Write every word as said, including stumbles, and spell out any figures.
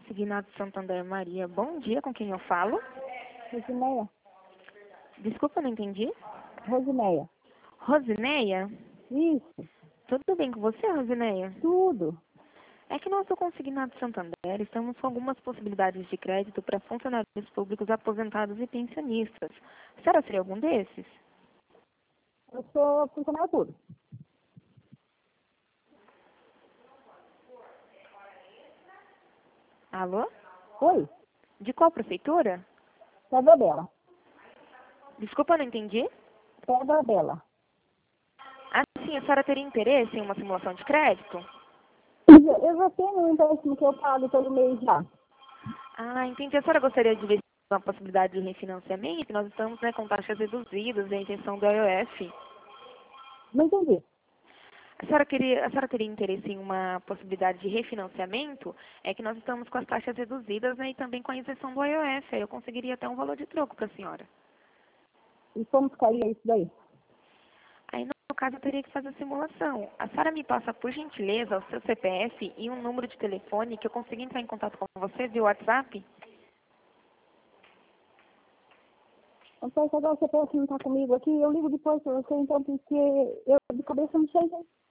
Consignado Santander Maria. Bom dia, com quem eu falo? Rosineia. Desculpa, não entendi. Rosineia. Rosineia? Isso, Tudo bem com você, Rosineia? tudo. É que nós do Consignado Santander estamos com algumas possibilidades de crédito para funcionários públicos aposentados e pensionistas. A senhora seria algum desses? Eu sou funcionário público. Alô? Oi, De qual prefeitura? Pedra Bela. Desculpa, não entendi. Pedra Bela. Ah, sim, a senhora teria interesse em uma simulação de crédito? Eu eu já tenho um empréstimo que eu pago todo mês já. Ah, entendi. A senhora gostaria de ver uma possibilidade de refinanciamento? Nós estamos, né, com taxas reduzidas e a intenção do I O F. Não entendi. A senhora, queria, a senhora teria interesse em uma possibilidade de refinanciamento? É que nós estamos com as taxas reduzidas, né, e também com a isenção do I O F. Aí eu conseguiria até um valor de troco para a senhora. E como ficaria isso daí? Aí, no caso, eu teria que fazer a simulação. A senhora me passa, por gentileza, o seu C P F e um número de telefone que eu consiga entrar em contato com você via WhatsApp? Então, se agora você pode não estar comigo aqui, eu ligo depois para você, então, porque eu de cabeça não sei.